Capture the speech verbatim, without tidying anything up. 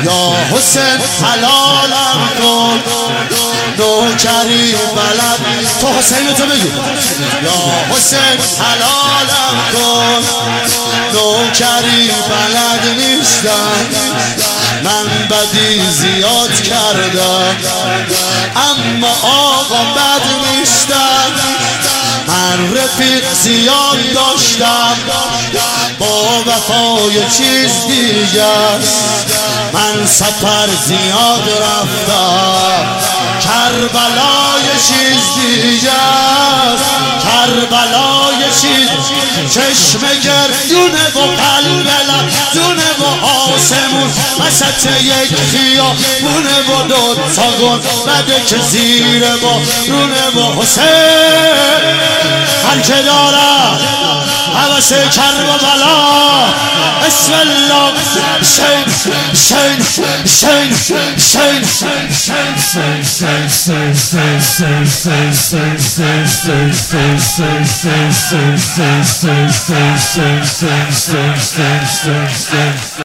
یا حسین حلالم کن نوکری بلد تو حسین تو بگو یا حسین حلالم کن نوکری بلد نیستم من بدی زیاد کردم اما آقا بد نیستم من رفیق زیاد داشتم با وفای چیز دیگر من سفر زیاد رفتم کربلای چیز دیگر کربلای چیز چشم گردونه و قلب لحظونه و آسمون وسط یک خیابونه و دوتا گل بده که زیر بارونه و حسین هر که دارم حوث کربلا بسم الله حسین حسین حسین حسین حسین